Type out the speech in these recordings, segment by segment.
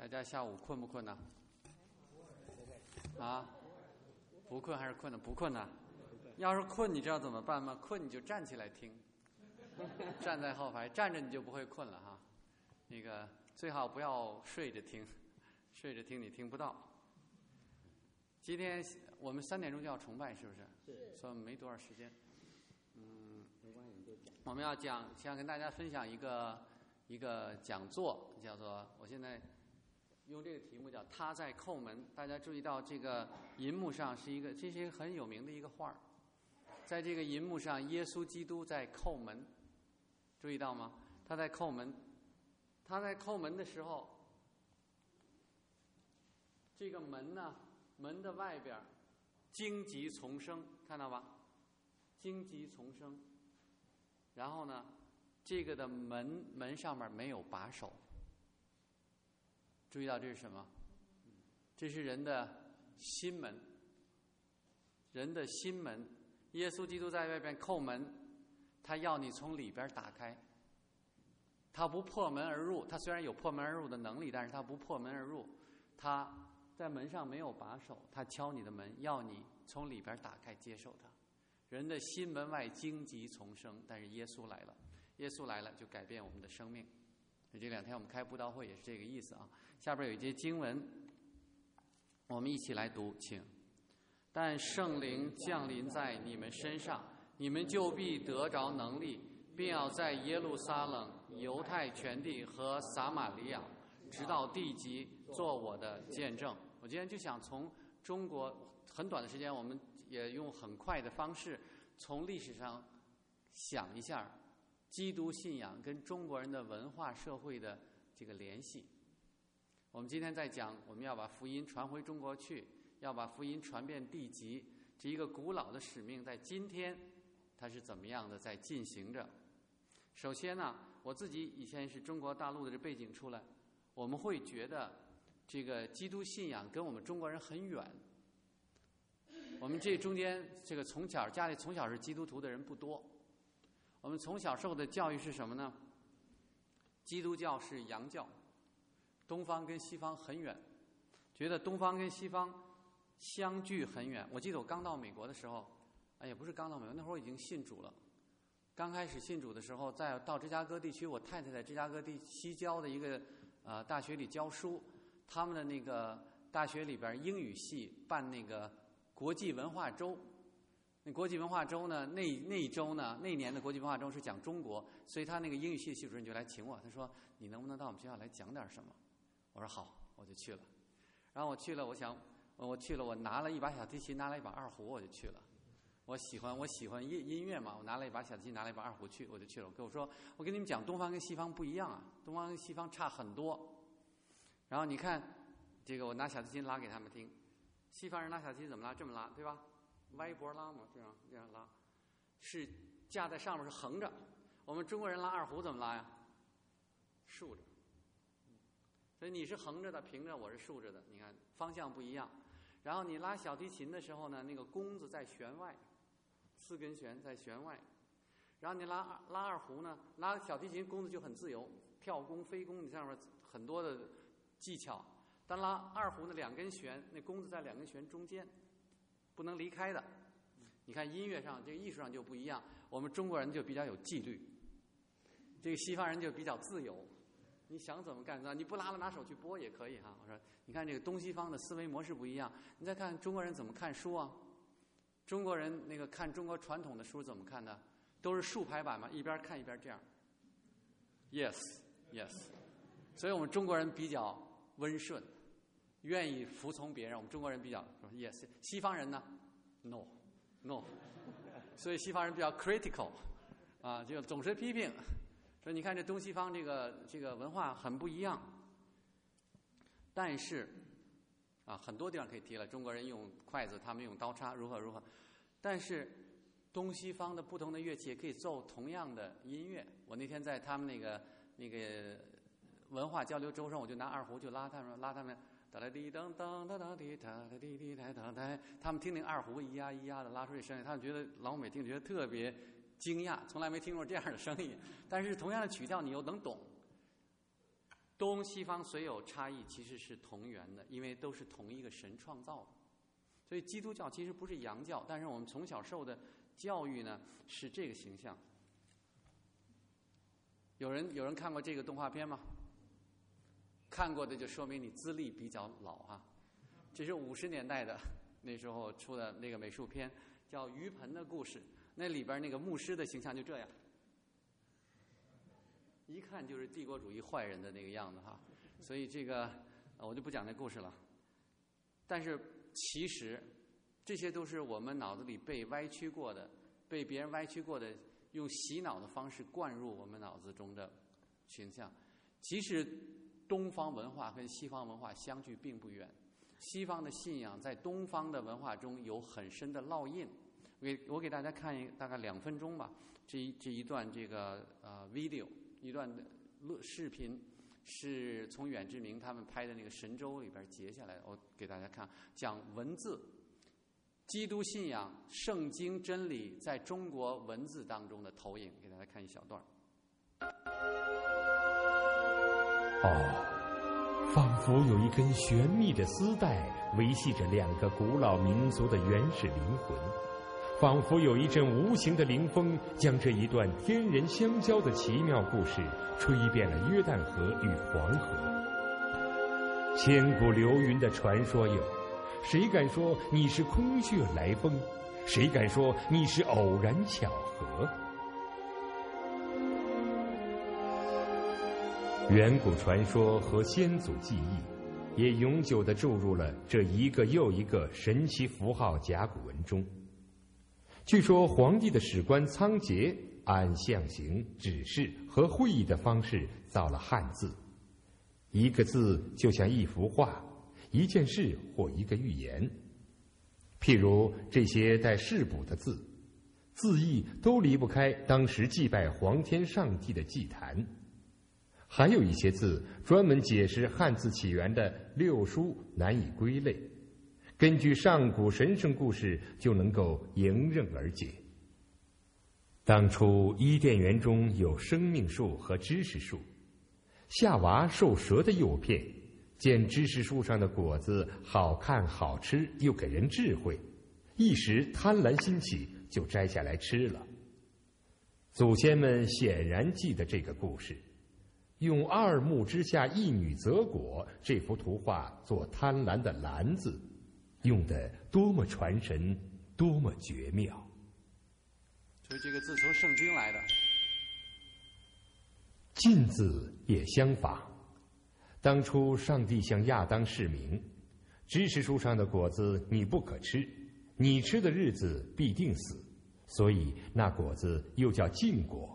大家下午困不困呢？啊，不困还是困呢？不困呢？要是困，你知道怎么办吗？困你就站起来听，站在后排，站着你就不会困了哈。那个最好不要睡着听，睡着听你听不到。今天我们3点钟就要崇拜，是不是？ 是。 所以没多少时间。我们要想跟大家分享一个讲座，叫做我现在用这个题目叫“他在叩门”。大家注意到这个银幕上这是一个很有名的一个画儿，在这个银幕上，耶稣基督在叩门，注意到吗？他在叩门，他在叩门的时候，这个门呢，门的外边荆棘丛生，看到吧？荆棘丛生。然后呢，这个的门上面没有把手，注意到这是什么？这是人的心门，人的心门。耶稣基督在外边叩门，他要你从里边打开。他不破门而入，他虽然有破门而入的能力，但是他不破门而入。他在门上没有把手，他敲你的门，要你从里边打开，接受他。人的心门外荆棘丛生，但是耶稣来了，耶稣来了就改变我们的生命。这2天我们开布道会也是这个意思啊。下边有一节经文，我们一起来读，请。但圣灵降临在你们身上，你们就必得着能力，并要在耶路撒冷、犹太全地和撒玛利亚，直到地极，做我的见证。我今天就想从中国很短的时间，我们也用很快的方式从历史上想一下基督信仰跟中国人的文化社会的这个联系。我们今天在讲，我们要把福音传回中国去，要把福音传遍地极，这一个古老的使命在今天它是怎么样的在进行着。首先呢，我自己以前是中国大陆的这背景出来，我们会觉得这个基督信仰跟我们中国人很远。我们这中间这个家里从小是基督徒的人不多。我们从小受的教育是什么呢？基督教是洋教，东方跟西方很远，觉得东方跟西方相距很远。我记得我刚到美国的时候，也不是刚到美国，那会儿我已经信主了。刚开始信主的时候，到芝加哥地区，我太太在芝加哥西郊的一个大学里教书。他们的那个大学里边英语系办那个国际文化周，那国际文化周呢，那一周呢，那年的国际文化周是讲中国，所以他那个英语系的系主任就来请我，他说你能不能到我们学校来讲点什么？我说好，我就去了。然后我去了，我拿了一把小提琴，拿了一把二胡，我就去了。我喜欢音乐嘛，我拿了一把小提琴，拿了一把二胡我就去了。我跟你们讲，东方跟西方不一样啊，东方跟西方差很多。然后你看，这个我拿小提琴拉给他们听，西方人拉小提琴怎么拉？这么拉，对吧？歪脖拉嘛，这样拉，是架在上面是横着。我们中国人拉二胡怎么拉呀？竖着。所以你是横着的，平着，我是竖着的，你看方向不一样。然后你拉小提琴的时候呢，那个弓子在弦外，4根弦在弦外。然后你拉二胡呢，拉小提琴弓子就很自由，跳弓、飞弓，你上面很多的技巧。但拉二胡呢，2根弦，那弓子在2根弦中间，不能离开的。你看音乐上，这个艺术上就不一样。我们中国人就比较有纪律，这个西方人就比较自由。你想怎么干你不拉了，拿手去拨也可以哈。我说，你看这个东西方的思维模式不一样。你再看中国人怎么看书啊？中国人那个看中国传统的书怎么看的？都是竖排版嘛，一边看一边这样。Yes。所以我们中国人比较温顺，愿意服从别人。我们中国人比较 yes， 西方人呢 no， 所以西方人比较 critical， 就总是批评。所以你看这东西方这个文化很不一样。但是很多地方可以提了，中国人用筷子，他们用刀叉，如何。但是东西方的不同的乐器也可以奏同样的音乐。我那天在他们那个文化交流周上，我就拿二胡就拉他们哒啦滴当当哒哒滴哒啦滴滴哒哒哒，他们听那个二胡咿呀咿呀的拉出这声音，他们觉得老美听觉得特别惊讶，从来没听过这样的声音。但是同样的曲调你又能懂。 东西方虽有差异，其实是同源的，因为都是同一个神创造的。所以基督教其实不是洋教，但是我们从小受的教育呢是这个形象。有人看过这个动画片吗？看过的就说明你资历比较老啊。这是50年代的那时候出的那个美术片，叫《鱼盆的故事》，那里边那个牧师的形象就这样，一看就是帝国主义坏人的那个样子哈。所以这个我就不讲那故事了。但是其实这些都是我们脑子里被歪曲过的，被别人歪曲过的，用洗脑的方式灌入我们脑子中的形象。其实东方文化跟西方文化相距并不远，西方的信仰在东方的文化中有很深的烙印。我给大家看大概2分钟吧，这一段这个video， 一段视频，是从远志明他们拍的那个神州里边截下来的。我给大家看，讲文字、基督信仰、圣经真理在中国文字当中的投影，给大家看一小段。 仿佛有一根玄秘的丝带维系着2个古老民族的原始灵魂，仿佛有一阵无形的灵风将这一段天人相交的奇妙故事吹遍了约旦河与黄河。千古流云的传说有，谁敢说你是空穴来风？谁敢说你是偶然巧合？远古传说和先祖记忆也永久地注入了这一个又一个神奇符号甲骨文中。据说皇帝的史官仓颉按象形、指示和会意的方式造了汉字，一个字就像一幅画，一件事或一个寓言。譬如这些带世补的字，字义都离不开当时祭拜皇天上帝的祭坛。还有一些字专门解释汉字起源的六书难以归类，根据上古神圣故事就能够迎刃而解。当初伊甸园中有生命树和知识树，夏娃受蛇的诱骗，见知识树上的果子好看好吃又给人智慧，一时贪婪心起，就摘下来吃了。祖先们显然记得这个故事，用2木之下一女择果这幅图画做贪婪的篮子，用得多么传神，多么绝妙。 所以这个字从圣经来的。 禁字也相仿，当初上帝向亚当示明，知识树上的果子你不可吃，你吃的日子必定死，所以那果子又叫禁果。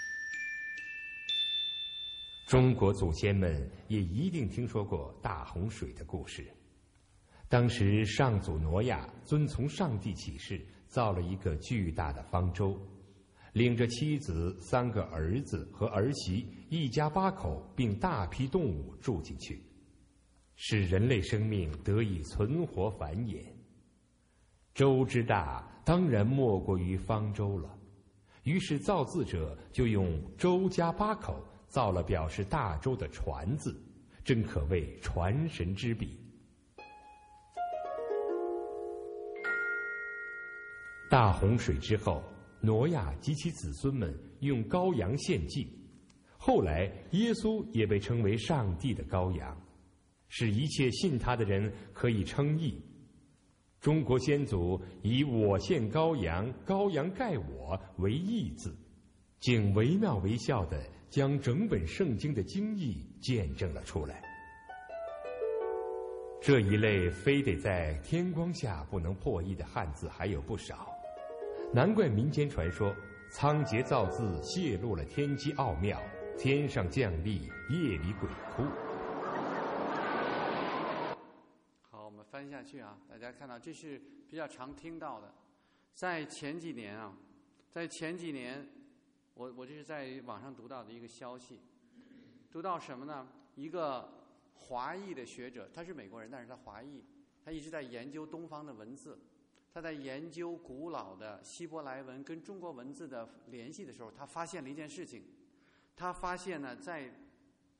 中国祖先们也一定听说过大洪水的故事。当时上祖挪亚遵从上帝启示，造了一个巨大的方舟，领着妻子、3个儿子和儿媳，一家8口，并大批动物住进去，使人类生命得以存活繁衍。舟之大，当然莫过于方舟了。于是造字者就用舟加8口造了表示大舟的船字，真可谓传神之笔。大洪水之后，挪亚及其子孙们用羔羊献祭，后来耶稣也被称为上帝的羔羊，使一切信他的人可以称义。中国先祖以我献羔羊，羔羊盖我为义字，竟惟妙惟肖地将整本圣经的经义见证了出来。这一类非得在天光下不能破译的汉字还有不少，难怪民间传说仓颉造字泄露了天机奥妙，天上降历，夜里鬼哭。 好，我们翻下去啊，大家看到这是比较常听到的。在前几年，我这是在网上读到的一个消息，读到什么呢？一个华裔的学者，他是美国人，但是他华裔，他一直在研究东方的文字，他在研究古老的希伯来文跟中国文字的联系的时候，他发现了一件事情。他发现呢，在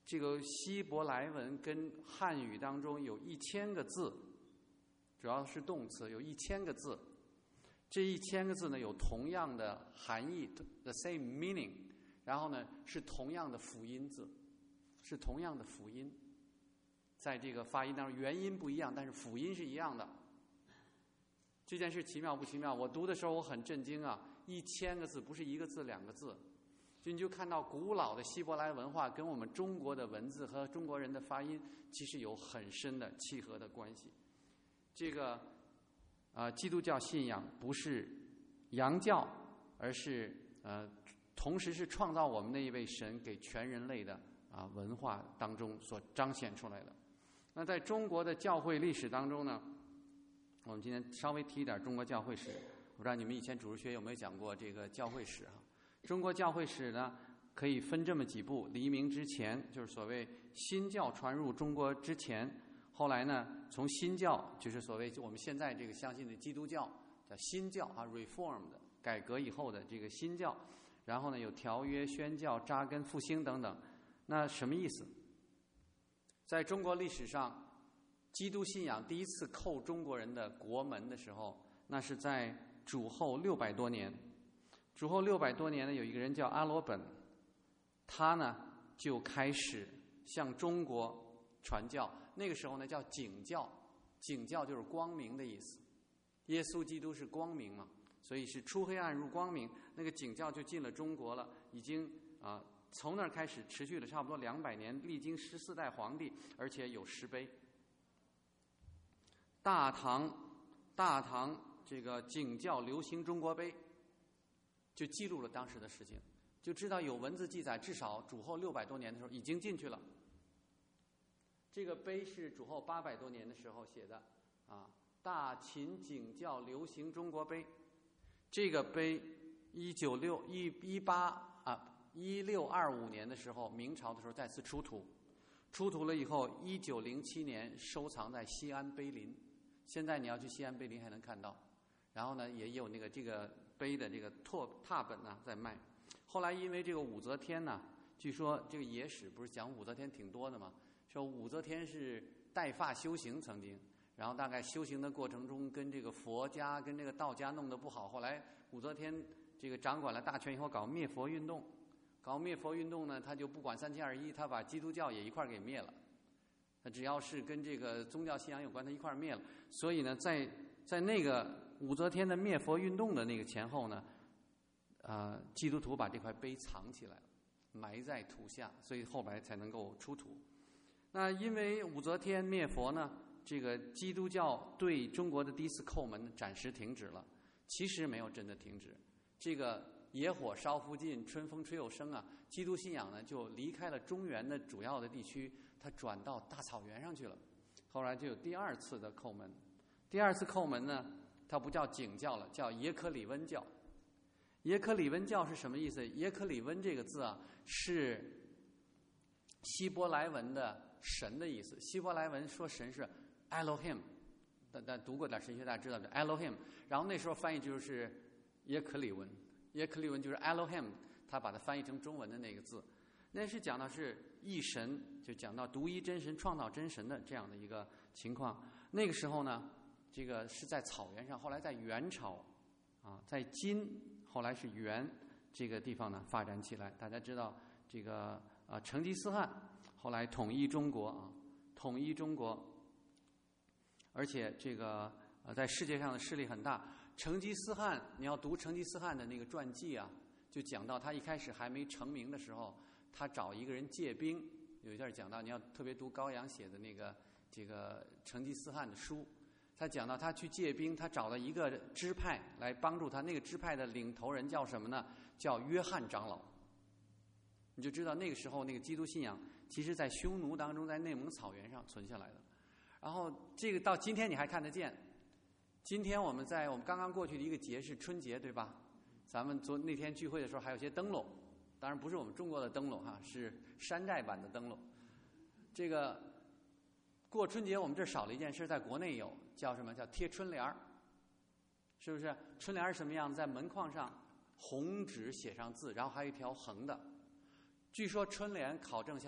这个希伯来文跟汉语当中有1000个字，主要是动词，有1000个字。这1000个字呢有同样的含义 ，the same meaning， 然后呢是同样的辅音字，是同样的辅音，在这个发音当中元音不一样，但是辅音是一样的。这件事奇妙不奇妙？我读的时候我很震惊啊！1000个字不是1个字2个字，你就看到古老的希伯来文化跟我们中国的文字和中国人的发音其实有很深的契合的关系。这个基督教信仰不是洋教，而是同时是创造我们那一位神给全人类的文化当中所彰显出来的。那在中国的教会历史当中呢，我们今天稍微提一点中国教会史。我不知道你们以前主日学有没有讲过这个教会史啊？中国教会史呢，可以分这么几步：黎明之前，就是所谓新教传入中国之前；后来呢，从新教，就是所谓我们现在这个相信的基督教，叫新教，Reformed 改革以后的这个新教。然后呢，有条约、宣教、扎根、复兴等等。那什么意思？在中国历史上，基督信仰第一次扣中国人的国门的时候，那是在主后600多年。主后600多年呢，有一个人叫阿罗本，他呢就开始向中国传教。那个时候呢叫景教，景教就是光明的意思。耶稣基督是光明嘛，所以是出黑暗入光明。那个景教就进了中国了，已经从那儿开始持续了差不多200年，历经14代皇帝，而且有石碑。大唐这个景教流行中国碑，就记录了当时的事情，就知道有文字记载，至少主后600多年的时候已经进去了。这个碑是主后800多年的时候写的大秦景教流行中国碑。这个碑1625年的时候，明朝的时候再次出土了以后，1907年收藏在西安碑林。现在你要去西安碑林还能看到。然后呢，也有这个碑的这个拓本在卖。后来因为这个武则天呢，据说这个野史不是讲武则天挺多的吗？说武则天是带发修行曾经，然后大概修行的过程中跟这个佛家跟这个道家弄得不好，后来武则天这个掌管了大权以后搞灭佛运动呢，他就不管3721，他把基督教也一块给灭了。他只要是跟这个宗教信仰有关，他一块灭了。所以呢，在那个武则天的灭佛运动的那个前后呢，基督徒把这块碑藏起来了，埋在土下，所以后来才能够出土。那因为武则天灭佛呢，这个基督教对中国的第一次叩门暂时停止了，其实没有真的停止。这个野火烧不尽，春风吹又生基督信仰呢就离开了中原的主要的地区，它转到大草原上去了。后来就有第2次的叩门。第2次叩门呢，它不叫景教了，叫耶克里温教。耶克里温教是什么意思？耶克里温这个字是希伯来文的神的意思。希伯来文说神是 Elohim， 但读过点神学大家知道的 Elohim。然后那时候翻译就是耶克里温，耶克里温就是 Elohim， 他把它翻译成中文的那个字。那是讲到是一神，就讲到独一真神创造真神的这样的一个情况。那个时候呢，这个是在草原上，后来在元朝在金，后来是元这个地方呢发展起来。大家知道这个成吉思汗后来统一中国而且这个在世界上的势力很大。成吉思汗，你要读成吉思汗的那个传记就讲到他一开始还没成名的时候，他找一个人借兵。有一段讲到，你要特别读高阳写的那个这个成吉思汗的书，他讲到他去借兵，他找了一个支派来帮助他，那个支派的领头人叫什么呢？叫约翰长老。你就知道那个时候那个基督信仰其实在匈奴当中，在内蒙草原上存下来的。然后这个到今天你还看得见。今天我们刚刚过去的一个节是春节，对吧？咱们那天聚会的时候还有些灯笼，当然不是我们中国的灯笼是山寨版的灯笼。这个过春节我们这儿少了一件事，在国内有，叫什么？叫贴春联儿，是不是？春联儿是什么样子？在门框上红纸写上字，然后还有一条横的。据说春联考证下来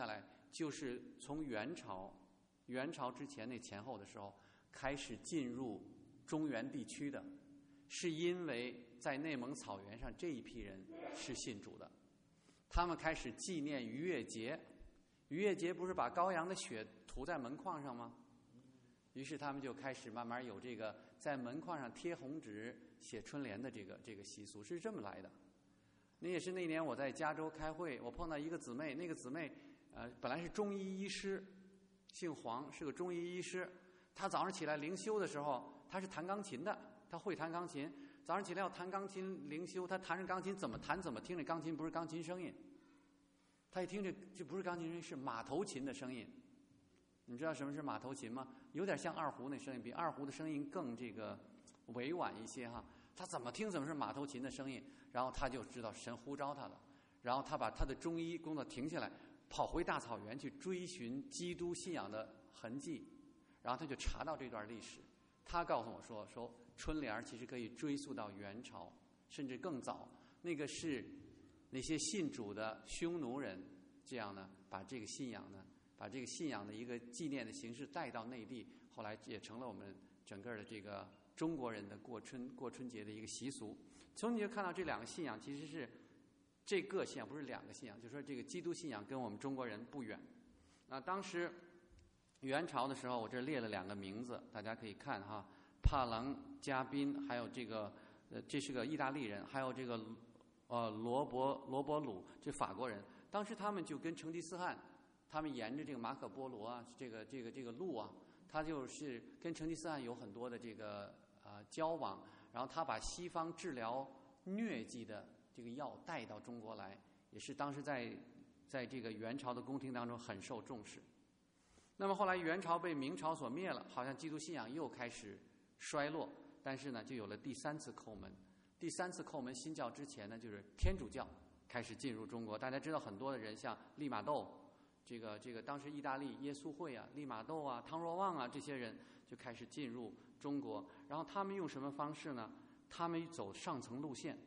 就是从元朝之前那前后的时候开始进入中原地区的，是因为在内蒙草原上这一批人是信主的，他们开始纪念逾越节。逾越节不是把羔羊的血涂在门框上吗？于是他们就开始慢慢有这个在门框上贴红纸写春联的这个习俗，是这么来的。那也是那年我在加州开会，我碰到一个姊妹，那个姊妹本来是中医医师，姓黄，是个中医医师。她早上起来灵修的时候，她是弹钢琴的，她会弹钢琴。早上起来要弹钢琴灵修，她弹着钢琴怎么弹怎么听着钢琴不是钢琴声音，她一听这不是钢琴声音，是马头琴的声音。你知道什么是马头琴吗？有点像二胡那声音，比二胡的声音更这个委婉一些哈。他怎么听怎么是马头琴的声音，然后他就知道神呼召他了，然后他把他的中医工作停下来，跑回大草原去追寻基督信仰的痕迹，然后他就查到这段历史。他告诉我说春联其实可以追溯到元朝，甚至更早。那个是那些信主的匈奴人，这样呢把这个信仰的一个纪念的形式带到内地，后来也成了我们整个的这个中国人的过春节的一个习俗。从你就看到这两个信仰其实是这个信仰，不是两个信仰，就是说这个基督信仰跟我们中国人不远。当时元朝的时候，我这列了2个名字，大家可以看哈，帕朗加宾，还有这个这是个意大利人，还有这个罗伯鲁，这法国人。当时他们就跟成吉思汗，他们沿着这个马可波罗啊，这个路啊，他就是跟成吉思汗有很多的这个交往，然后他把西方治疗疟疾的这个药带到中国来，也是当时在这个元朝的宫廷当中很受重视。那么后来元朝被明朝所灭了，好像基督信仰又开始衰落，但是呢就有了第3次叩门。第3次叩门新教之前呢，就是天主教开始进入中国。大家知道很多的人，像利玛窦，这个当时意大利耶稣会啊，利玛窦啊，汤若望啊，这些人就开始进入中国。然后他们用什么方式呢？他们走上层路线，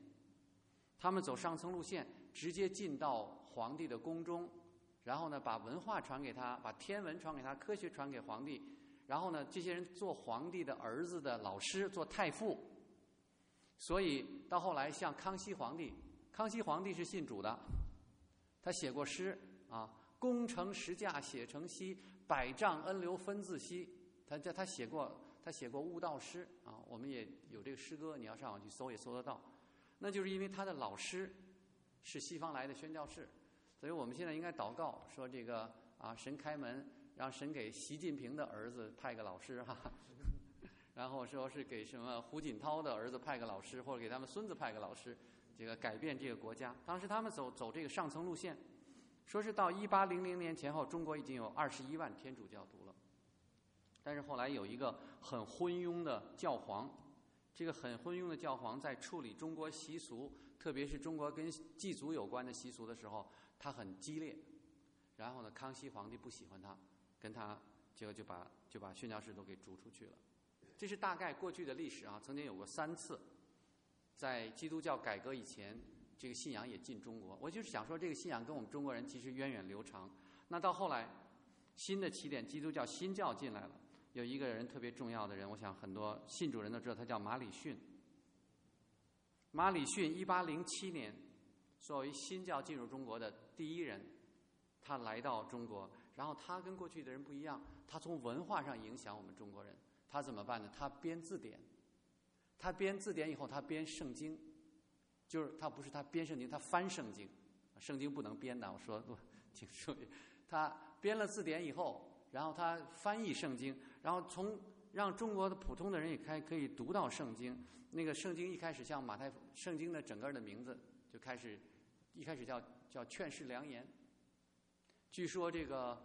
直接进到皇帝的宫中，然后呢把文化传给他，把天文传给他，科学传给皇帝。然后呢这些人做皇帝的儿子的老师，做太傅。所以到后来像康熙皇帝是信主的，他写过诗啊，功成石架写成西，百丈恩流分自西。他写过悟道诗啊，我们也有这个诗歌，你要上网去搜也搜得到。那就是因为他的老师是西方来的宣教士，所以我们现在应该祷告说这个神开门，让神给习近平的儿子派个老师哈。然后说是给什么胡锦涛的儿子派个老师，或者给他们孙子派个老师，这个改变这个国家。当时他们走这个上层路线，说是到1800年前后，中国已经有21万天主教徒了。但是后来有一个很昏庸的教皇，这个很昏庸的教皇在处理中国习俗，特别是中国跟祭祖有关的习俗的时候，他很激烈。然后呢，康熙皇帝不喜欢他，跟他结果就把宣教士都给逐出去了。这是大概过去的历史啊，曾经有过3次，在基督教改革以前，这个信仰也进中国。我就是想说，这个信仰跟我们中国人其实源远流长。那到后来，新的起点，基督教新教进来了，有一个人特别重要的人，我想很多信主人都知道，他叫马礼逊。马礼逊1807年作为新教进入中国的第一人，他来到中国，然后他跟过去的人不一样，他从文化上影响我们中国人。他怎么办呢？他编字典，他编字典以后，他编圣经，就是他不是他编圣经，他翻圣经，圣经不能编的，我说挺注意。他编了字典以后，然后他翻译圣经，然后让中国的普通的人也可以读到圣经。那个圣经一开始像马太圣经的整个的名字就一开始叫劝世良言。据说这个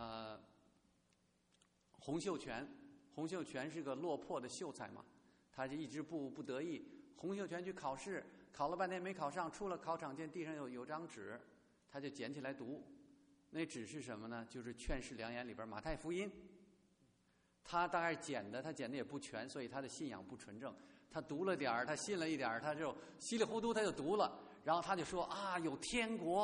洪秀全是个落魄的秀才嘛，他就一直不得意。洪秀全去考试，考了半天没考上，出了考场见地上有张纸，他就捡起来读。那纸是什么呢？就是《劝世良言》里边马太福音。他大概捡的也不全，所以他的信仰不纯正。他读了点儿，他信了一点儿，他就稀里糊涂他就读了，然后他就说有天国，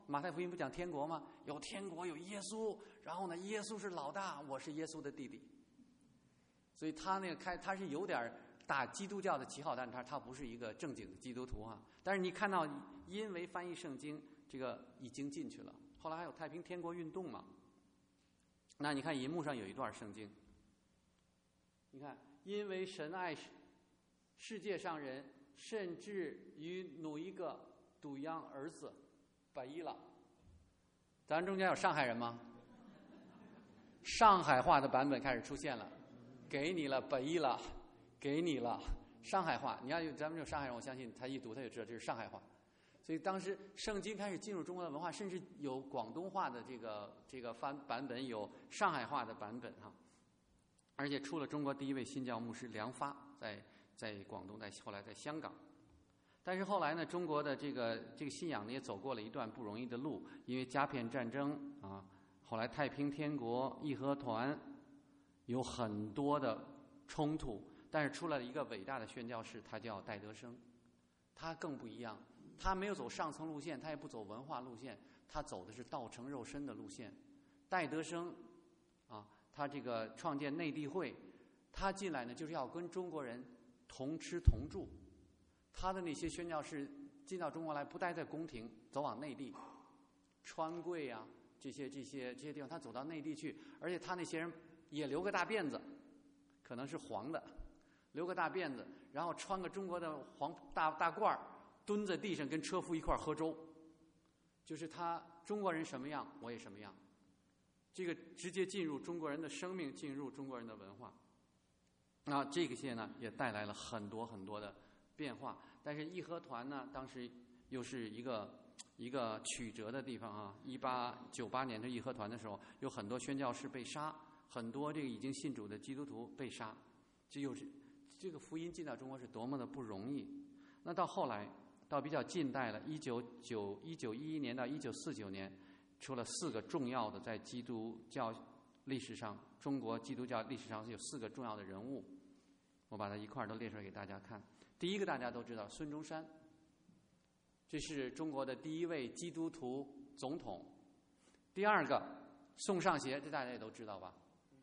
马太福音不讲天国吗？有天国，有耶稣，然后呢，耶稣是老大，我是耶稣的弟弟。所以他那个他是有点打基督教的旗号，但是他不是一个正经的基督徒啊。但是你看到，因为翻译圣经，这个已经进去了。后来还有太平天国运动嘛。那你看银幕上有一段圣经，你看，因为神爱世界上人，甚至于努一个独养儿子，百亿了。咱中间有上海人吗？上海话的版本开始出现了，给你了，百亿了，给你了。上海话，你要有咱们有上海人，我相信他一读他就知道这是上海话。所以当时圣经开始进入中国的文化，甚至有广东话的这个版本，有上海话的版本哈。而且出了中国第一位新教牧师梁发，在广东，后来在香港。但是后来呢，中国的这个信仰呢也走过了一段不容易的路，因为鸦片战争啊，后来太平天国、义和团有很多的冲突，但是出来了一个伟大的宣教士，他叫戴德生，他更不一样，他没有走上层路线，他也不走文化路线，他走的是道成肉身的路线。戴德生啊，他这个创建内地会，他进来呢就是要跟中国人同吃同住。他的那些宣教士进到中国来，不待在宫廷，走往内地，川贵啊这些地方，他走到内地去，而且他那些人也留个大辫子，可能是黄的，留个大辫子，然后穿个中国的黄大褂，蹲在地上跟车夫一块喝粥，就是他中国人什么样，我也什么样，这个直接进入中国人的生命，进入中国人的文化。那这个些呢，也带来了很多很多的变化。但是义和团呢，当时又是一个曲折的地方啊。1898年的义和团的时候，有很多宣教士被杀，很多这个已经信主的基督徒被杀，这个福音进到中国是多么的不容易。那到后来，到比较近代了，1911年到1949年，出了4个重要的在基督教历史上，中国基督教历史上有4个重要的人物，我把它一块都列出来给大家看。第一个大家都知道，孙中山，这是中国的第一位基督徒总统。第二个，宋尚协，这大家也都知道吧？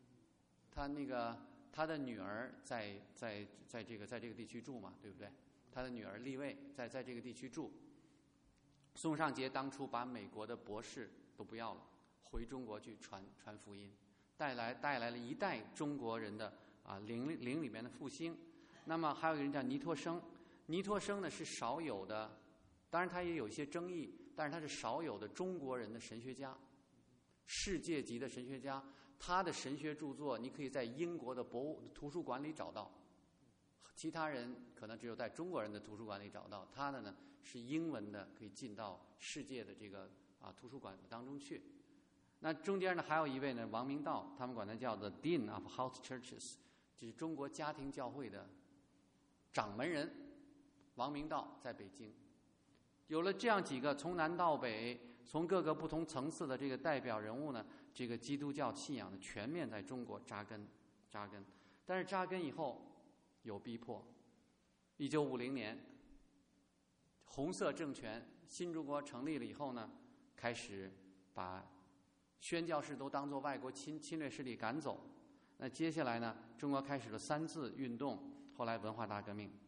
他的女儿在这个地区住嘛，对不对？他的女儿立位在这个地区住。宋尚节当初把美国的博士都不要了，回中国去传福音，带来了一代中国人的灵里面的复兴。那么还有一个人叫尼托生，尼托生呢是少有的，当然他也有一些争议，但是他是少有的中国人的神学家，世界级的神学家。他的神学著作你可以在英国的图书馆里找到，其他人可能只有在中国人的图书馆里找到。他的呢是英文的，可以进到世界的这个图书馆当中去。那中间呢还有一位呢王明道，他们管他叫 The Dean of House Churches， 这是中国家庭教会的掌门人王明道，在北京。有了这样几个从南到北，从各个不同层次的这个代表人物呢，这个基督教信仰的全面在中国扎根。但是扎根以后有逼迫。1950年，红色政权新中国成立了以后呢，开始把宣教士都当作外国侵略势力赶走。那接下来呢，中国开始了3自运动，后来文化大革命。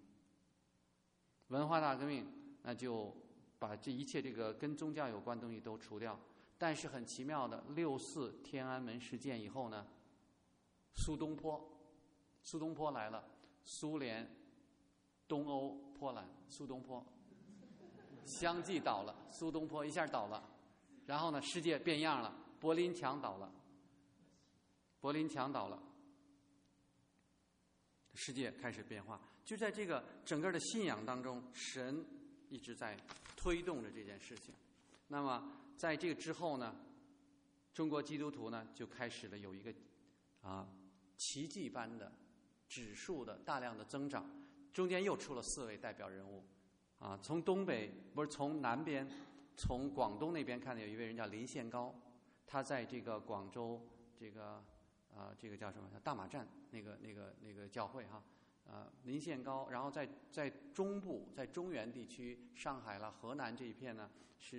那就把这一切这个跟宗教有关的东西都除掉。但是很奇妙的，64天安门事件以后呢，苏东坡来了，苏联、东欧、波兰，苏东坡相继倒了，苏东坡一下倒了，然后呢，世界变样了，柏林墙倒了，世界开始变化。就在这个整个的信仰当中，神一直在推动着这件事情。那么在这个之后呢，中国基督徒呢就开始了有一个奇迹般的指数的大量的增长。中间又出了4位代表人物从从南边，从广东那边看的有一位人叫林献高，他在这个广州这个叫什么大马站那个教会林献高。然后在中部，在中原地区，上海了、河南这一片呢，是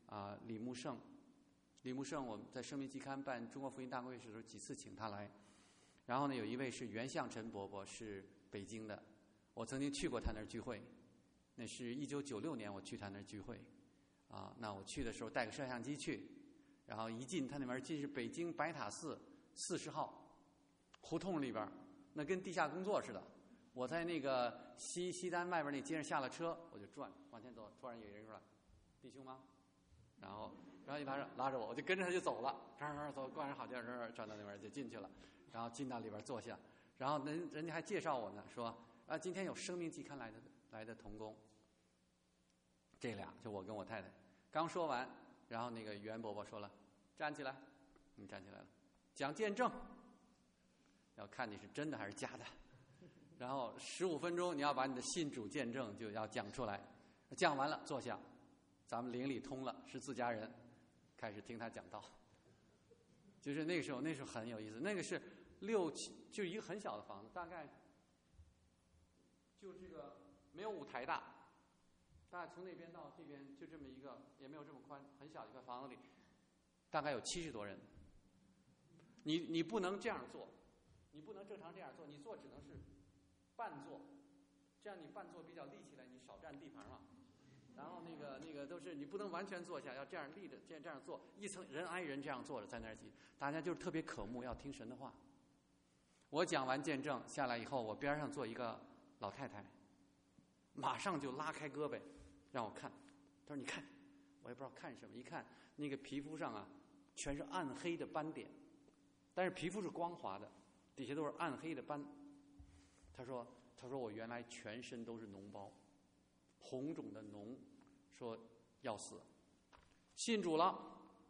李木胜，我们在生命期刊办中国福音大会时的时候几次请他来。然后呢，有一位是袁向陈伯伯，是北京的，我曾经去过他那儿聚会，那是1996年我去他那儿聚会，那我去的时候带个摄像机去，然后一进他那门，进是北京白塔寺40号胡同里边，那跟地下工作似的。我在那个西单外边那街上下了车，我就转往前走，突然有人说了：“弟兄吗？”然后一拉着我，我就跟着他就走了，走，逛着好地儿，转到那边就进去了，然后进到里边坐下，然后人家还介绍我呢，说今天有生命季刊来的同工，这俩就我跟我太太。刚说完，然后那个袁伯伯说了：“站起来。”你站起来了，讲见证，要看你是真的还是假的。然后15分钟，你要把你的信主见证就要讲出来，讲完了坐下，咱们灵里通了，是自家人，开始听他讲道。就是那时候很有意思，那个是6、7，就一个很小的房子，大概就这个没有舞台大，大概从那边到这边就这么一个，也没有这么宽，很小的一个房子里，大概有70多人。你不能这样做，你不能正常这样做，你做只能是半坐，这样你半坐比较立起来，你少占地盘嘛。然后那个都是你不能完全坐下，要这样立着，这样坐，一层人挨人这样坐着在那儿挤，大家就是特别渴慕要听神的话。我讲完见证下来以后，我边上坐一个老太太，马上就拉开胳膊让我看，她说：“你看。”我也不知道看什么，一看那个皮肤上全是暗黑的斑点，但是皮肤是光滑的，底下都是暗黑的斑。他说我原来全身都是脓包，红肿的脓，说要死，信主了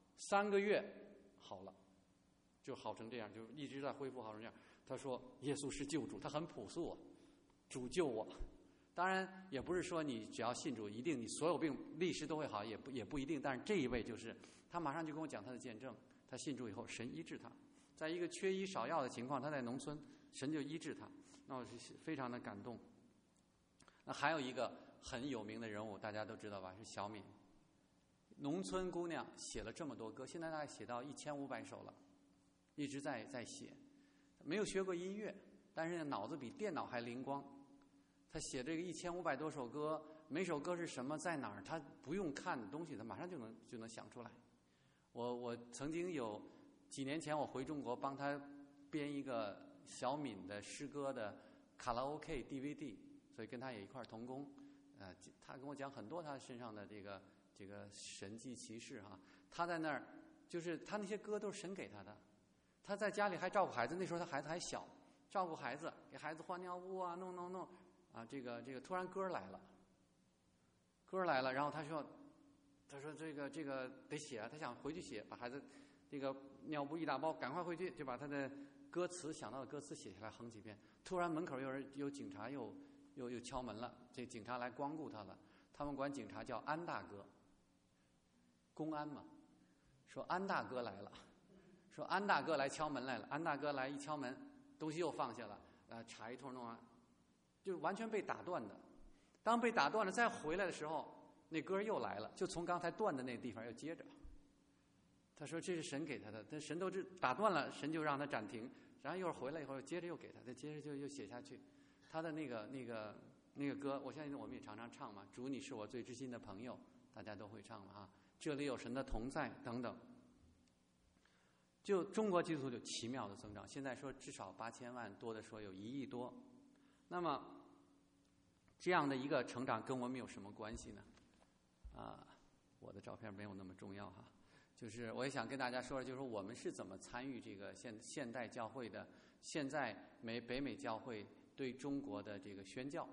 3个月好了，就好成这样，就一直在恢复好成这样。他说耶稣是救主，他很朴素主救我。当然也不是说你只要信主一定你所有病立时都会好，也不一定。但是这一位就是他马上就跟我讲他的见证，他信主以后神医治他，在一个缺医少药的情况，他在农村神就医治他，那我是非常的感动。那还有一个很有名的人物大家都知道吧，是小敏，农村姑娘，写了这么多歌，现在大概写到1500首了，一直在写，没有学过音乐，但是脑子比电脑还灵光。他写这个1500多首歌，每首歌是什么在哪儿，他不用看东西，他马上就能想出来。我曾经有几年前我回中国帮他编一个小敏的诗歌的卡拉 OK DVD， 所以跟他也一块同工。他跟我讲很多他身上的这个神迹奇事哈。他在那儿就是他那些歌都是神给他的，他在家里还照顾孩子，那时候他孩子还小，照顾孩子，给孩子换尿布弄。这个突然歌来了，然后他说这个得写啊，他想回去写，把孩子这个尿布一大包，赶快回去就把他的歌词想到的歌词写下来哼几遍。突然门口有警察又敲门了，这警察来光顾他了，他们管警察叫安大哥，公安嘛，说安大哥来了，说安大哥来敲门来了，安大哥来一敲门，东西又放下了，查一通弄完。就完全被打断的，当被打断了再回来的时候，那歌又来了，就从刚才断的那个地方又接着。他说这是神给他的，但神都打断了，神就让他暂停，然后一会儿回来以后接着又给他，再接着就又写下去。他的那个歌，我相信我们也常常唱嘛，主你是我最知心的朋友，大家都会唱了啊，这里有神的同在等等。就中国基督徒就奇妙的增长，现在说至少8000万，多的说有1亿多。那么这样的一个成长跟我们有什么关系呢？我的照片没有那么重要哈，就是我也想跟大家说，就是我们是怎么参与这个现代教会的，现在北美教会对中国的这个宣教。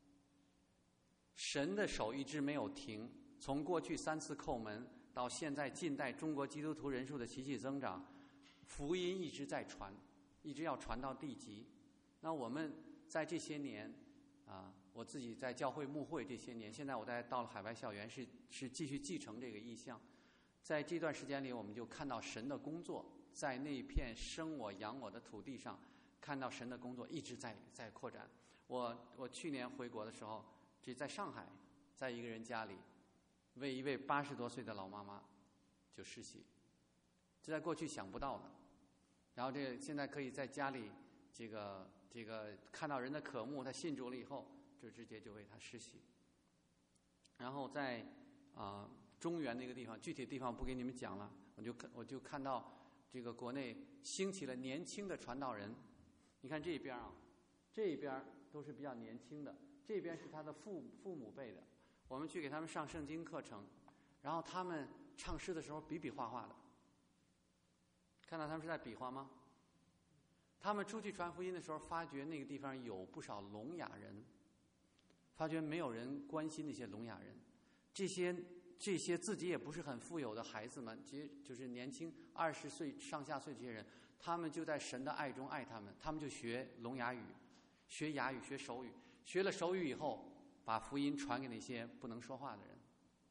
神的手一直没有停，从过去3次叩门到现在近代中国基督徒人数的奇迹增长，福音一直在传，一直要传到地极。那我们在这些年我自己在教会牧会这些年，现在我到了海外校园，是继续继承这个意向。在这段时间里，我们就看到神的工作，在那片生我养我的土地上，看到神的工作一直在扩展。我去年回国的时候，这在上海，在一个人家里， 为一位80多岁的老妈妈就施洗，这在过去想不到的。然后现在可以在家里这个看到人的渴慕，他信主了以后，就直接就为他施洗。然后在中原那个地方，具体的地方不给你们讲了，我就看到这个国内兴起了年轻的传道人。你看这边啊，这边都是比较年轻的，这边是他的父母辈的。我们去给他们上圣经课程，然后他们唱诗的时候比划划的，看到他们是在比划吗？他们出去传福音的时候，发觉那个地方有不少聋哑人，发觉没有人关心那些聋哑人，这些自己也不是很富有的孩子们，其实就是年轻20岁上下岁这些人，他们就在神的爱中爱他们，他们就学聋哑语，学哑语，学手语，学了手语以后，把福音传给那些不能说话的人。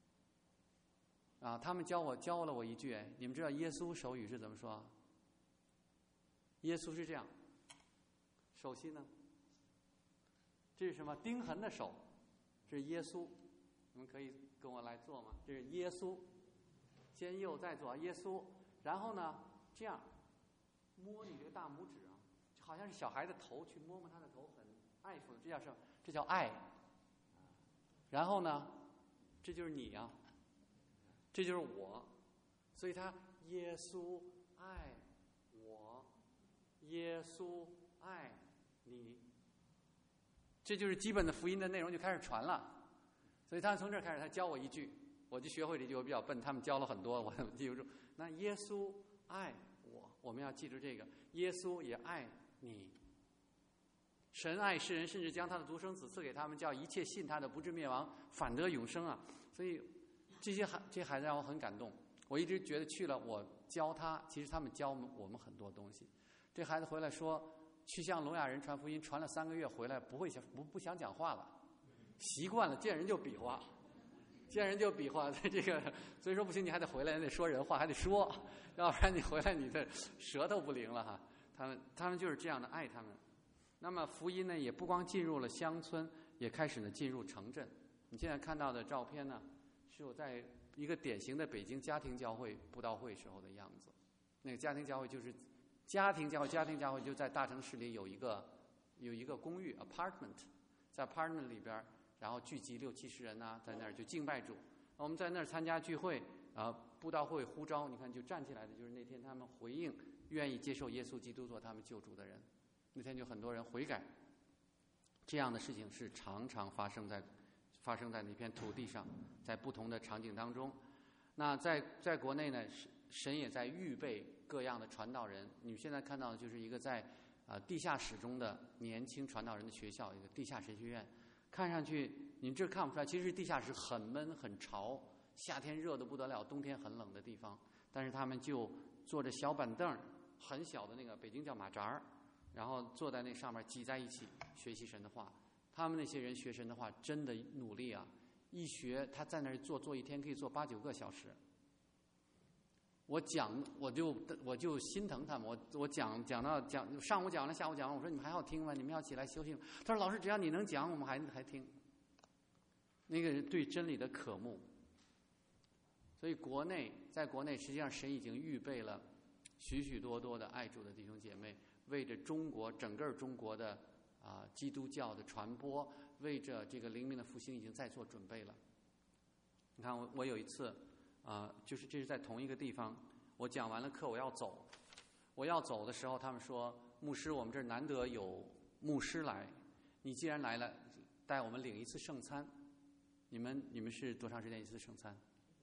他们教了我一句，你们知道耶稣手语是怎么说？耶稣是这样，手心呢？这是什么？钉痕的手，这是耶稣。你们可以跟我来做吗？这是耶稣，先右再左，耶稣。然后呢，这样摸你这个大拇指啊，好像是小孩的头，去摸他的头，很爱抚，这叫什么？这叫爱。然后呢，这就是你啊，这就是我，所以他耶稣爱我，耶稣爱你，这就是基本的福音的内容就开始传了。所以他从这儿开始，他教我一句，我就学会这句。我比较笨，他们教了很多，我记不住。那耶稣爱我，我们要记住这个，耶稣也爱你。神爱世人，甚至将他的独生子赐给他们，叫一切信他的不至灭亡，反得永生啊！所以这些孩子让我很感动。我一直觉得去了我教他，其实他们教我们很多东西。这孩子回来说，去向聋哑人传福音，传了3个月回来不想讲话了，习惯了见人就比划，这个所以说不行，你还得回来，你得说人话，还得说，要不然你回来你的舌头不灵了哈。他们就是这样的爱他们。那么福音呢，也不光进入了乡村，也开始呢进入城镇。你现在看到的照片呢，是我在一个典型的北京家庭教会布道会时候的样子。那个家庭教会就是家庭教会就在大城市里有一个公寓 apartment， 在 apartment 里边，然后聚集60-70人啊，在那儿就敬拜主。我们在那儿参加聚会布道会呼召，你看就站起来的就是那天他们回应愿意接受耶稣基督做他们救主的人。那天就很多人悔改，这样的事情是常常发生在那片土地上，在不同的场景当中。那在国内呢，神也在预备各样的传道人。你们现在看到的就是一个在地下室中的年轻传道人的学校，一个地下神学院。看上去你们这看不出来，其实地下室很闷很潮，夏天热得不得了，冬天很冷的地方。但是他们就坐着小板凳，很小的那个，北京叫马扎儿。然后坐在那上面挤在一起学习神的话。他们那些人学神的话真的努力啊，一学他在那儿坐一天可以坐8-9个小时。我就心疼他们，我讲到上午讲了下午讲了，我说你们还要听吗？你们要起来休息吗？他说老师只要你能讲我们还听。那个人对真理的渴慕。所以在国内实际上神已经预备了许许多多的爱主的弟兄姐妹，为着整个中国的基督教的传播，为着这个灵命的复兴已经在做准备了。你看我有一次就是这是在同一个地方，我讲完了课我要走的时候，他们说牧师，我们这儿难得有牧师来，你既然来了，带我们领一次圣餐。你们是多长时间一次圣餐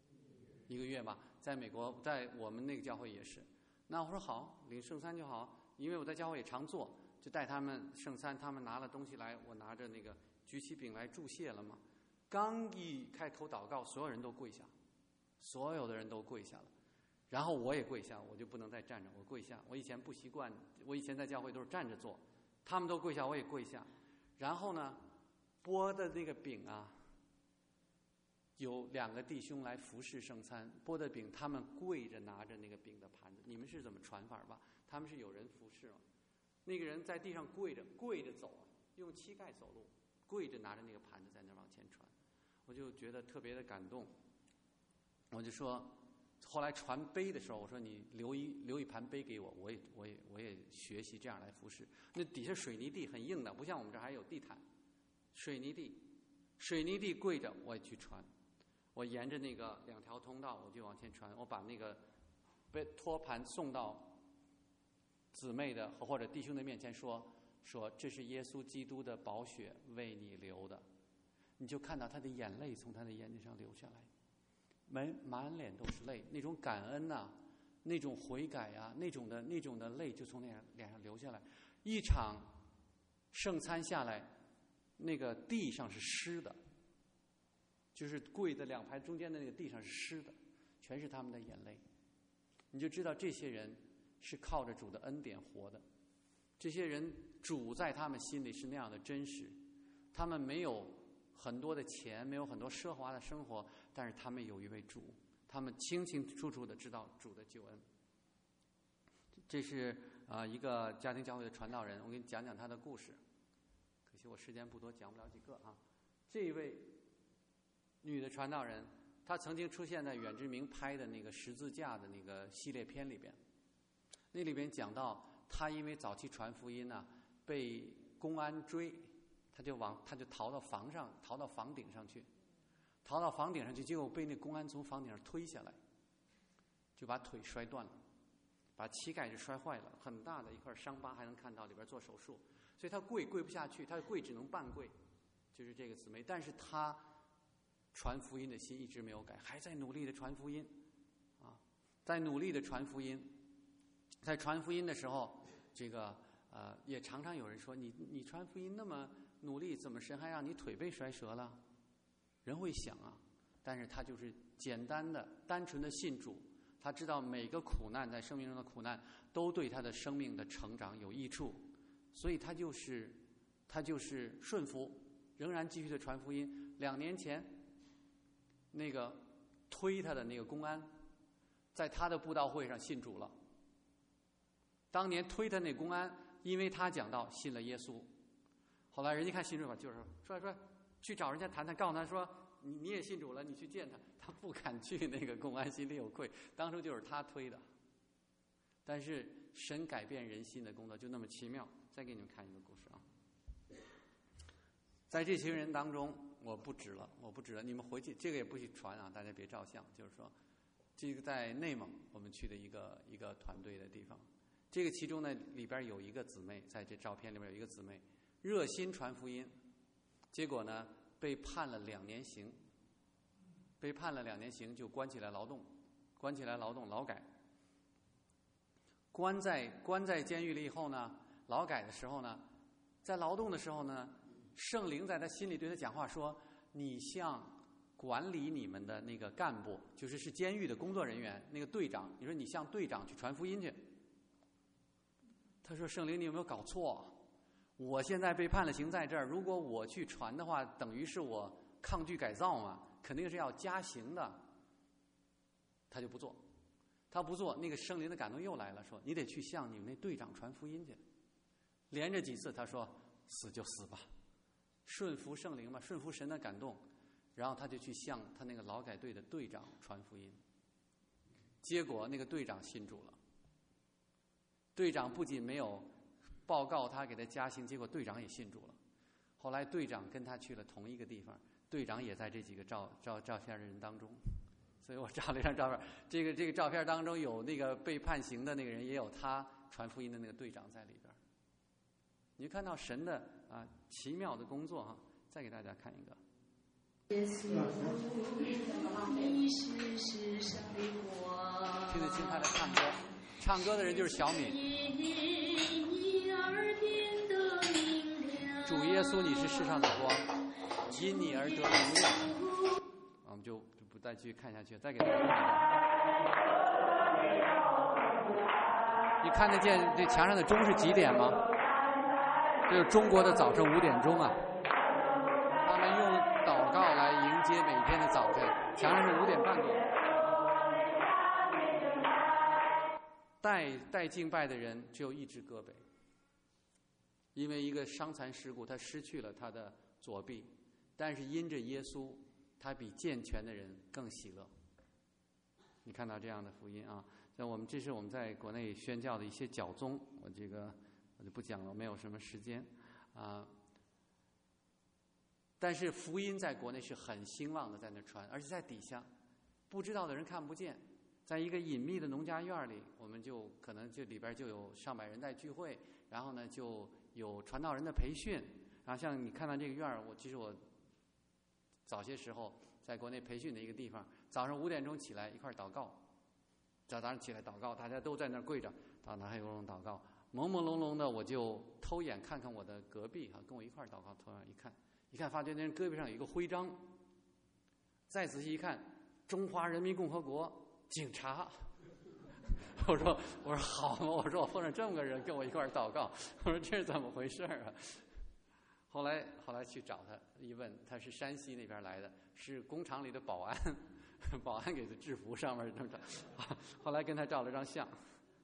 ？1个月吧。在美国，在我们那个教会也是。那我说好，领圣餐就好，因为我在教会也常做，就带他们圣餐，他们拿了东西来，我拿着那个举起饼来祝谢了嘛。刚一开口祷告，所有人都跪下，所有的人都跪下了，然后我也跪下，我就不能再站着，我跪下。我以前不习惯，我以前在教会都是站着做，他们都跪下，我也跪下。然后呢，拨的那个饼啊，有2个弟兄来服侍圣餐，拨的饼，他们跪着拿着那个饼的盘子。你们是怎么传法吧？他们是有人服侍吗？那个人在地上跪着走，用膝盖走路，跪着拿着那个盘子在那往前传。我就觉得特别的感动。 我就说，后来传杯的时候，我说你留一盘杯给我，我也学习这样来服侍。那底下水泥地很硬的，不像我们这还有地毯，水泥地跪着我也去传，我沿着那个2条通道我就往前传，我把那个托盘送到姊妹的或者弟兄的面前说这是耶稣基督的宝血为你流的，你就看到他的眼泪从他的眼睛上流下来，满脸都是泪，那种感恩呐、那种悔改啊，那种的泪就从那脸上流下来。一场圣餐下来，那个地上是湿的，就是跪在2排中间的那个地上是湿的，全是他们的眼泪。你就知道这些人是靠着主的恩典活的，这些人主在他们心里是那样的真实，他们没有很多的钱，没有很多奢华的生活，但是他们有一位主，他们清清楚楚的知道主的救恩。这是一个家庭教会的传道人，我给你讲讲他的故事，可惜我时间不多，讲不了几个啊。这一位女的传道人，她曾经出现在远志明拍的那个十字架的那个系列片里边，那里边讲到她因为早期传福音呢，被公安追，她就逃到房顶上去，结果被那公安从房顶上推下来，就把腿摔断了，把膝盖就摔坏了，很大的一块伤疤还能看到，里边做手术，所以她跪不下去，她跪只能半跪，就是这个姊妹，但是她传福音的心一直没有改，还在努力的传福音啊，在努力的传福音。在传福音的时候，这个也常常有人说你传福音那么努力，怎么神还让你腿被摔折了？人会想啊，但是他就是简单的单纯的信主，他知道每个苦难，在生命中的苦难都对他的生命的成长有益处，所以他就是顺服，仍然继续的传福音。2年前那个推他的那个公安在他的布道会上信主了，当年推他那公安因为他讲道信了耶稣，后来人家看信主了，就是说去找人家谈谈，告诉他说你也信主了，你去见他，他不敢去，那个公安心里有愧，当初就是他推的。但是神改变人心的工作就那么奇妙。再给你们看一个故事啊，在这群人当中，我不指了，你们回去这个也不许传啊，大家别照相。就是说，这个在内蒙我们去的一个团队的地方，这个其中呢里边有一个姊妹，在这照片里边有一个姊妹热心传福音，结果呢被判了2年刑，就关起来劳动劳改。关在监狱里以后呢，劳改的时候呢，在劳动的时候呢，圣灵在他心里对他讲话说：“你向管理你们的那个干部，就是监狱的工作人员，那个队长，你说你向队长去传福音去。”他说：“圣灵，你有没有搞错？我现在被判了刑在这儿，如果我去传的话，等于是我抗拒改造嘛，肯定是要加刑的。”他就不做。那个圣灵的感动又来了，说你得去向你们那队长传福音去。连着几次他说死就死吧，顺服圣灵嘛，顺服神的感动。然后他就去向他那个劳改队的队长传福音，结果那个队长信主了。队长不仅没有报告他给他加刑，结果队长也信主了。后来队长跟他去了同一个地方，队长也在这几个照片的人当中。所以我照了一张照片，这个照片当中有那个被判刑的那个人，也有他传福音的那个队长在里边。你就看到神的奇妙的工作哈。再给大家看一个。 耶稣，你是世上的光。 听得清他的唱歌，唱歌的人就是小敏。主耶稣，你是世上的光，因你而得明亮。我们就不再继续看下去，再给大家看一个。你看得见这墙上的钟是几点吗？这是中国的早晨5点钟啊。他们用祷告来迎接每天的早晨，墙上是5点半钟。带敬拜的人只有一只胳膊，因为一个伤残事故，他失去了他的左臂，但是因着耶稣，他比健全的人更喜乐。 你看到这样的福音啊。这是我们在国内宣教的一些教宗，我就不讲了，没有什么时间啊。但是福音在国内是很兴旺的，在那传，而且在底下，不知道的人看不见，在一个隐秘的农家院里，我们就可能就里边就有上百人在聚会，然后呢就有传道人的培训，然后像你看到这个院儿，其实我早些时候在国内培训的一个地方，早上5点钟起来一块儿祷告，早上起来祷告，大家都在那儿跪着，到那还有人祷告，朦朦胧胧的我就偷眼看看我的隔壁跟我一块儿祷告，偷眼一看发觉那人胳膊上有一个徽章，再仔细一看，中华人民共和国警察。我说好嘛，我说我碰上这么个人跟我一块儿祷告，我说这是怎么回事啊？后来去找他，一问他是山西那边来的，是工厂里的保安，保安给的制服上面这么着。后来跟他照了张相，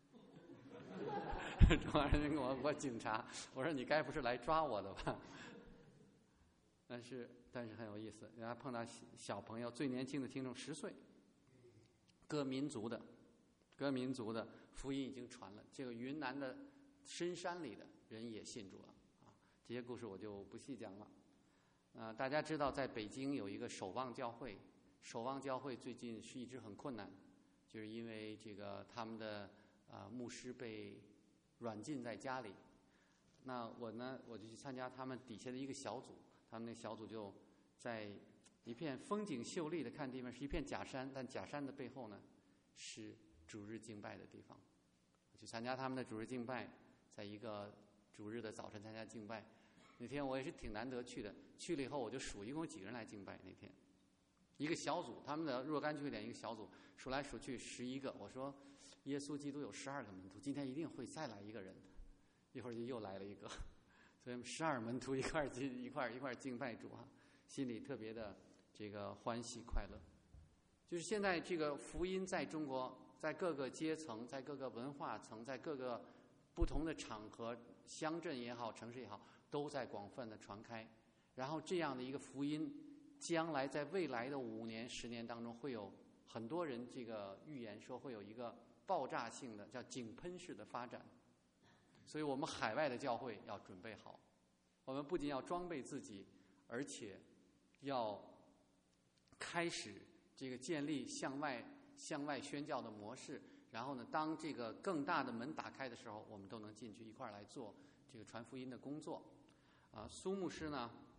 中华人民共和国警察。我说你该不是来抓我的吧？但是很有意思，人家碰到小朋友，最年轻的听众10岁，各民族的福音已经传了，这个云南的深山里的人也信主了啊。这些故事我就不细讲了。大家知道在北京有一个守望教会，守望教会最近是一直很困难，就是因为这个他们的牧师被软禁在家里。那我就去参加他们底下的一个小组，他们那小组就在一片风景秀丽的看地方，是一片假山，但假山的背后呢是主日敬拜的地方。我去参加他们的主日敬拜，在一个主日的早晨参加敬拜。那天我也是挺难得去的，去了以后我就数一共有几个人来敬拜。那天一个小组，他们的若干聚会点一个小组，数来数去11个。我说耶稣基督有12个门徒，今天一定会再来一个人。一会儿就又来了一个，所以12门徒一块儿敬拜主啊，心里特别的这个欢喜快乐。就是现在这个福音在中国，在各个阶层，在各个文化层，在各个不同的场合，乡镇也好，城市也好，都在广泛的传开。然后这样的一个福音，将来在未来的5年、10年当中，会有很多人这个预言说会有一个爆炸性的叫井喷式的发展。所以我们海外的教会要准备好，我们不仅要装备自己，而且要开始这个建立向外宣教的模式。然后呢，当这个更大的门打开的时候，我们都能进去一块儿来做这个传福音的工作。苏牧师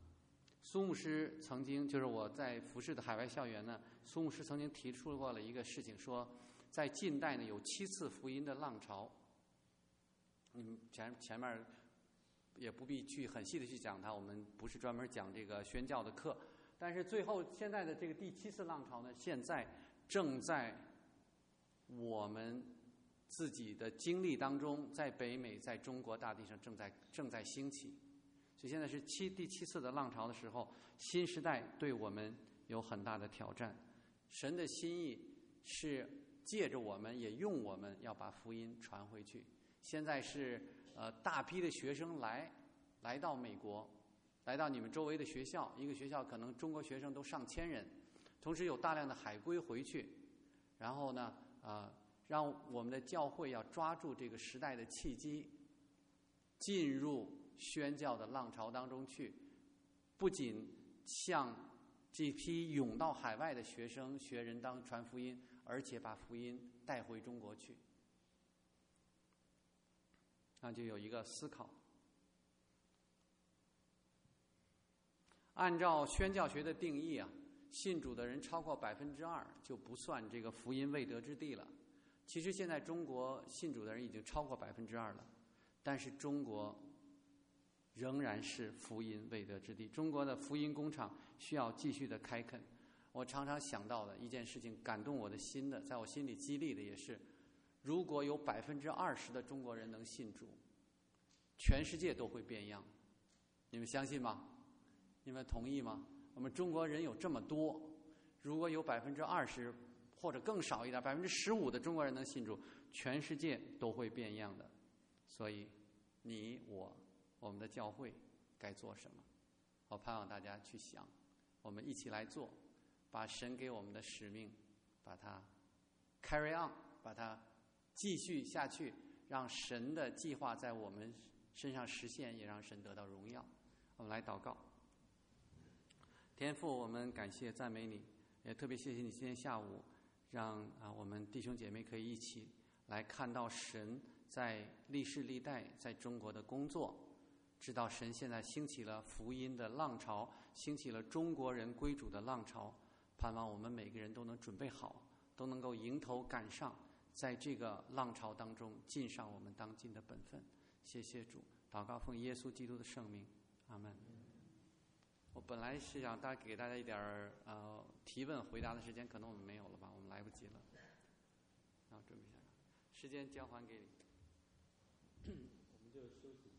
曾经就是我在服侍的海外校园呢，苏牧师曾经提出过了一个事情，说在近代呢有7次福音的浪潮。前面也不必去很细的去讲它，我们不是专门讲这个宣教的课。但是最后现在的这个第7次浪潮呢，现在正在我们自己的经历当中，在北美，在中国大地上正在兴起。所以现在是第7次的浪潮的时候，新时代对我们有很大的挑战。神的心意是借着我们，也用我们要把福音传回去。现在是大批的学生来到美国，来到你们周围的学校，一个学校可能中国学生都上千人，同时有大量的海归回去。然后呢让我们的教会要抓住这个时代的契机，进入宣教的浪潮当中去，不仅向这批涌到海外的学生学人当传福音，而且把福音带回中国去。那就有一个思考，按照宣教学的定义信主的人超过2%就不算这个福音未得之地了。其实现在中国信主的人已经超过2%了，但是中国仍然是福音未得之地。中国的福音工厂需要继续的开垦。我常常想到的一件事情，感动我的心的，在我心里激励的也是，如果有20%的中国人能信主，全世界都会变样。你们相信吗？你们同意吗？我们中国人有这么多，如果有20%或者更少一点，15%的中国人能信主，全世界都会变样的。所以你我们的教会该做什么？我盼望大家去想，我们一起来做，把神给我们的使命把它 carry on， 把它继续下去，让神的计划在我们身上实现，也让神得到荣耀。我们来祷告。天父，我们感谢赞美你，也特别谢谢你今天下午让我们弟兄姐妹可以一起来看到神在历世历代在中国的工作，知道神现在兴起了福音的浪潮，兴起了中国人归主的浪潮，盼望我们每个人都能准备好，都能够迎头赶上，在这个浪潮当中尽上我们当尽的本分。谢谢主，祷告奉耶稣基督的圣名，阿们。我本来是想给大家一点提问回答的时间，可能我们没有了吧，我们来不及了。然后准备一下，时间交还给你，我们就休息。